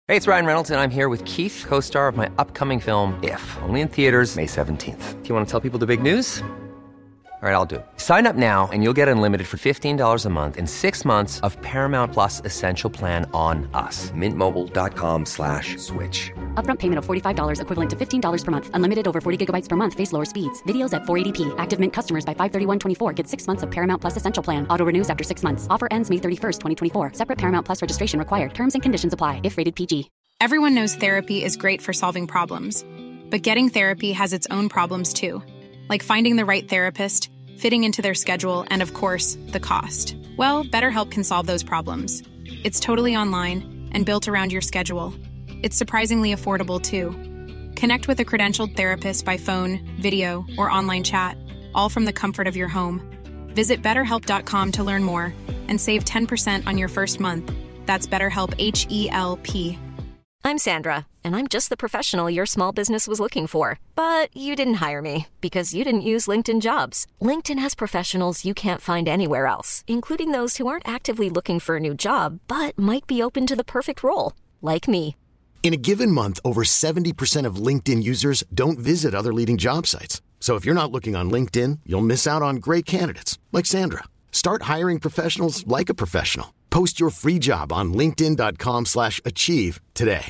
Hey, it's Ryan Reynolds, and I'm here with Keith, co-star of my upcoming film, If, only in theaters May 17th. Do you want to tell people the big news? All right, I'll do it. Sign up now and you'll get unlimited for $15 a month and 6 months of Paramount Plus Essential Plan on us. MintMobile.com/switch. Upfront payment of $45 equivalent to $15 per month. Unlimited over 40 gigabytes per month. Face lower speeds. Videos at 480p. Active Mint customers by 531.24 get 6 months of Paramount Plus Essential Plan. Auto renews after 6 months. Offer ends May 31st, 2024. Separate Paramount Plus registration required. Terms and conditions apply if rated PG. Everyone knows therapy is great for solving problems. But getting therapy has its own problems too. Like finding the right therapist, fitting into their schedule, and of course, the cost. Well, BetterHelp can solve those problems. It's totally online and built around your schedule. It's surprisingly affordable too. Connect with a credentialed therapist by phone, video, or online chat, all from the comfort of your home. Visit BetterHelp.com to learn more and save 10% on your first month. That's BetterHelp, H-E-L-P. I'm Sandra, and I'm just the professional your small business was looking for. But you didn't hire me because you didn't use LinkedIn Jobs. LinkedIn has professionals you can't find anywhere else, including those who aren't actively looking for a new job, but might be open to the perfect role, like me. In a given month, over 70% of LinkedIn users don't visit other leading job sites. So if you're not looking on LinkedIn, you'll miss out on great candidates, like Sandra. Start hiring professionals like a professional. Post your free job on linkedin.com/achieve today.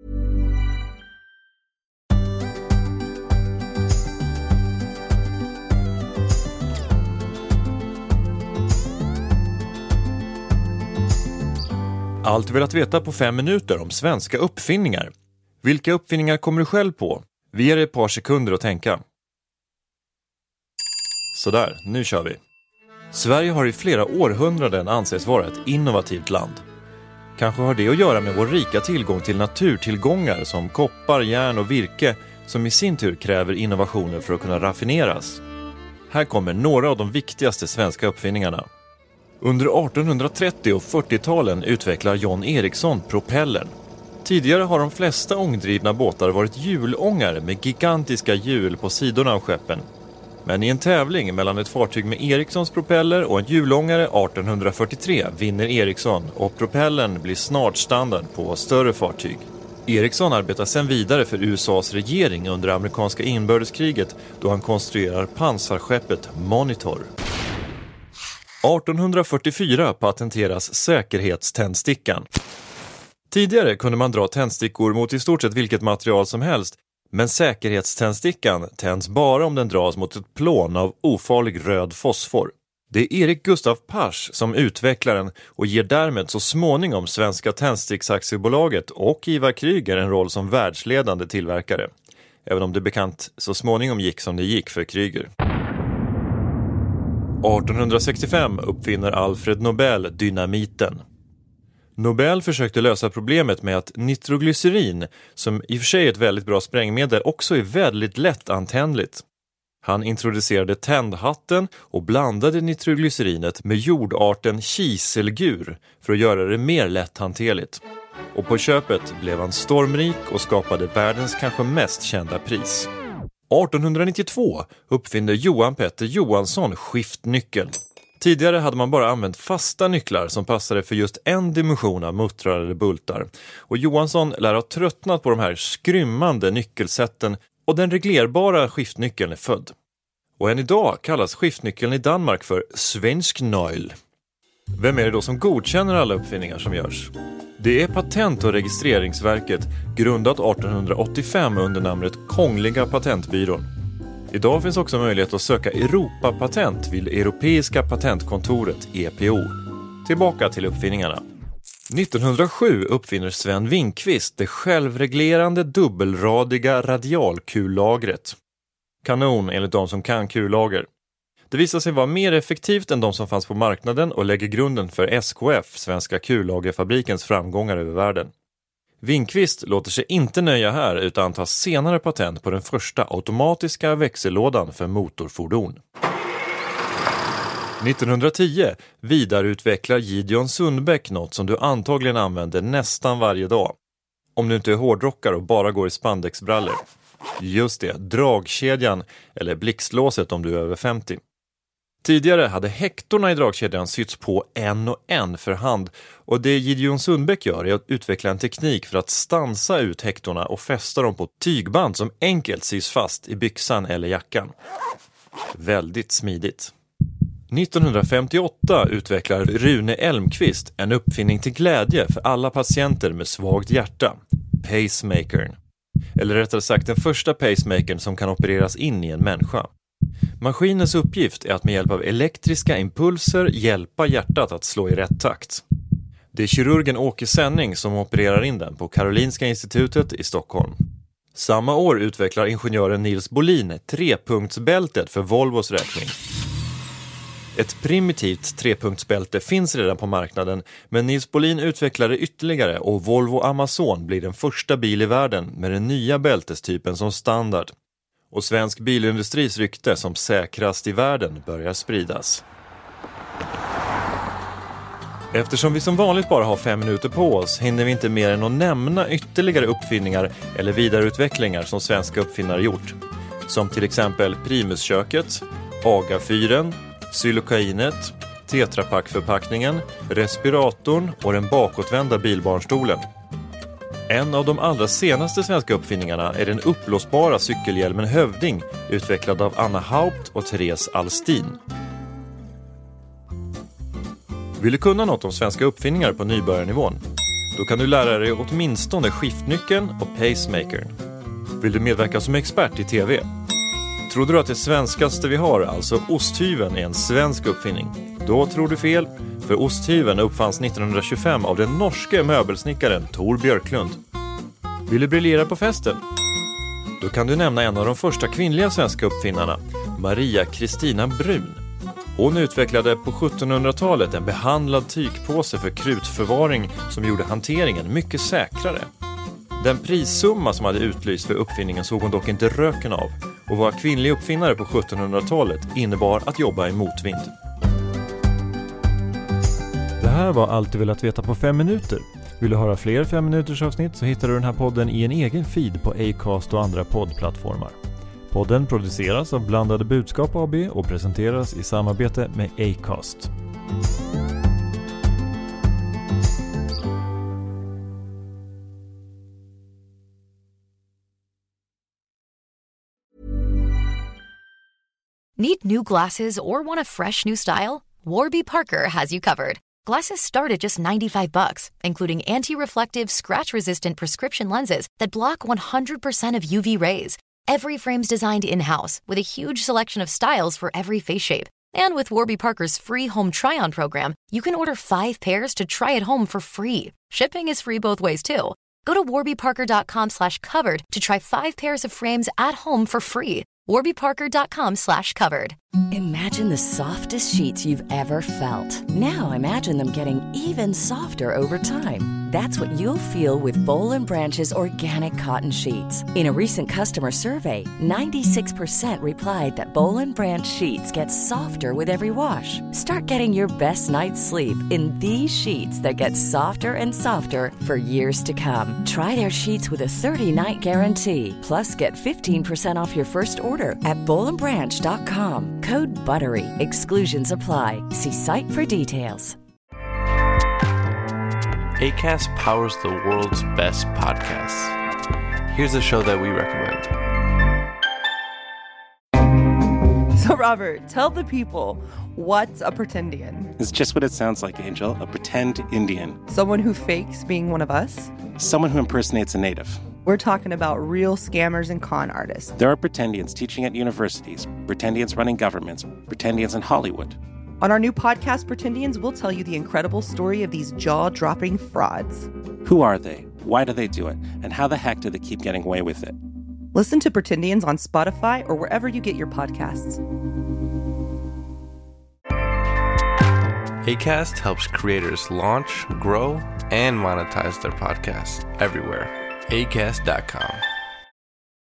Allt vill att veta på 5 minuter om svenska uppfinningar. Vilka uppfinningar kommer du själv på? Vi ger dig ett par sekunder att tänka. Sådär, nu kör vi. Sverige har i flera århundraden anses vara ett innovativt land. Kanske har det att göra med vår rika tillgång till naturtillgångar som koppar, järn och virke som i sin tur kräver innovationer för att kunna raffineras. Här kommer några av de viktigaste svenska uppfinningarna. Under 1830- och 40-talen utvecklar John Ericsson propellern. Tidigare har de flesta ångdrivna båtar varit hjulångar med gigantiska hjul på sidorna av skeppen. Men i en tävling mellan ett fartyg med Ericssons propeller och en hjulångare 1843 vinner Ericsson och propellern blir snart standard på större fartyg. Ericsson arbetar sedan vidare för USAs regering under amerikanska inbördeskriget då han konstruerar pansarskeppet Monitor. 1844 patenteras säkerhetständstickan. Tidigare kunde man dra tändstickor mot i stort sett vilket material som helst, men säkerhetständstickan tänds bara om den dras mot ett plån av ofarlig röd fosfor. Det är Erik Gustaf Pars som utvecklar den och ger därmed så småningom Svenska Tändsticksaktiebolaget och Ivar Krüger en roll som världsledande tillverkare. Även om det bekant så småningom gick som det gick för Krüger. 1865 uppfinner Alfred Nobel dynamiten. Nobel försökte lösa problemet med att nitroglycerin, som i och för sig är ett väldigt bra sprängmedel, också är väldigt lättantändligt. Han introducerade tändhatten och blandade nitroglycerinet med jordarten kiselgur för att göra det mer lätthanterligt. Och på köpet blev han stormrik och skapade världens kanske mest kända pris. 1892 uppfinner Johan Petter Johansson skiftnyckeln. Tidigare hade man bara använt fasta nycklar som passade för just en dimension av muttrar eller bultar. Och Johansson lär ha tröttnat på de här skrymmande nyckelsätten och den reglerbara skiftnyckeln är född. Och än idag kallas skiftnyckeln i Danmark för svensk nøgle. Vem är det då som godkänner alla uppfinningar som görs? Det är Patent- och registreringsverket, grundat 1885 under namnet Kungliga patentbyrån. Idag finns också möjlighet att söka Europapatent vid Europeiska patentkontoret EPO. Tillbaka till uppfinningarna. 1907 uppfinner Sven Winkvist det självreglerande dubbelradiga radialkullagret. Kanon enligt de som kan kullager. Det visar sig vara mer effektivt än de som fanns på marknaden och lägger grunden för SKF, Svenska kullagerfabrikens framgångar över världen. Winkvist låter sig inte nöja här utan tar senare patent på den första automatiska växellådan för motorfordon. 1910 vidareutvecklar Gideon Sundbäck något som du antagligen använder nästan varje dag. Om du inte är hårdrockare och bara går i spandexbrallor. Just det, dragkedjan eller blixtlåset om du är över 50. Tidigare hade häktorna i dragkedjan sytts på en och en för hand, och det Gideon Sundbäck gör är att utveckla en teknik för att stansa ut häktorna och fästa dem på tygband som enkelt sys fast i byxan eller jackan. Väldigt smidigt. 1958 utvecklar Rune Elmqvist en uppfinning till glädje för alla patienter med svagt hjärta, pacemakern. Eller rättare sagt den första pacemakern som kan opereras in i en människa. Maskinens uppgift är att med hjälp av elektriska impulser hjälpa hjärtat att slå i rätt takt. Det är kirurgen Åke Senning som opererar in den på Karolinska institutet i Stockholm. Samma år utvecklar ingenjören Nils Bolin trepunktsbältet för Volvos räkning. Ett primitivt trepunktsbälte finns redan på marknaden, men Nils Bolin utvecklar det ytterligare och Volvo Amazon blir den första bil i världen med den nya bältestypen som standard. Och svensk bilindustris rykte som säkrast i världen börjar spridas. Eftersom vi som vanligt bara har 5 minuter på oss hinner vi inte mer än att nämna ytterligare uppfinningar eller vidareutvecklingar som svenska uppfinnare gjort. Som till exempel Primusköket, Agafyren, Xylokainet, Tetrapack-förpackningen, respiratorn och den bakåtvända bilbarnstolen. En av de allra senaste svenska uppfinningarna är den uppblåsbara cykelhjälmen Hövding, utvecklad av Anna Haupt och Therese Alstin. Vill du kunna något om svenska uppfinningar på nybörjarnivån? Då kan du lära dig åtminstone skiftnyckeln och pacemakern. Vill du medverka som expert i TV? Tror du att det svenskaste vi har, alltså osthyveln, är en svensk uppfinning? Då tror du fel, för osthyveln uppfanns 1925 av den norske möbelsnickaren Tor Björklund. Vill du briljera på festen? Då kan du nämna en av de första kvinnliga svenska uppfinnarna, Maria Kristina Brun. Hon utvecklade på 1700-talet en behandlad tygpåse för krutförvaring som gjorde hanteringen mycket säkrare. Den prissumma som hade utlyst för uppfinningen såg hon dock inte röken av, och vara kvinnlig uppfinnare på 1700-talet innebar att jobba i motvind. Det här var allt du velat veta på 5 minuter. Vill du höra fler 5 minuters avsnitt så hittar du den här podden i en egen feed på Acast och andra poddplattformar. Podden produceras av Blandade Budskap AB och presenteras i samarbete med Acast. Need new glasses or want a fresh new style? Warby Parker has you covered. Glasses start at just $95, including anti-reflective, scratch-resistant prescription lenses that block 100% of UV rays. Every frame's designed in-house with a huge selection of styles for every face shape. And with Warby Parker's free home try-on program, you can order 5 pairs to try at home for free. Shipping is free both ways, too. Go to warbyparker.com/covered to try 5 pairs of frames at home for free. warbyparker.com/covered. Imagine the softest sheets you've ever felt. Now imagine them getting even softer over time. That's what you'll feel with Boll & Branch's organic cotton sheets. In a recent customer survey, 96% replied that Boll & Branch sheets get softer with every wash. Start getting your best night's sleep in these sheets that get softer and softer for years to come. Try their sheets with a 30-night guarantee. Plus, get 15% off your first order at bollandbranch.com. Code BUTTERY. Exclusions apply. See site for details. Acast powers the world's best podcasts. Here's a show that we recommend. So, Robert, tell the people, what's a pretendian? It's just what it sounds like, Angel. A pretend Indian. Someone who fakes being one of us? Someone who impersonates a native. We're talking about real scammers and con artists. There are pretendians teaching at universities, pretendians running governments, pretendians in Hollywood. On our new podcast, Pretendians, we'll tell you the incredible story of these jaw-dropping frauds. Who are they? Why do they do it? And how the heck do they keep getting away with it? Listen to Pretendians on Spotify or wherever you get your podcasts. Acast helps creators launch, grow, and monetize their podcasts everywhere. Acast.com.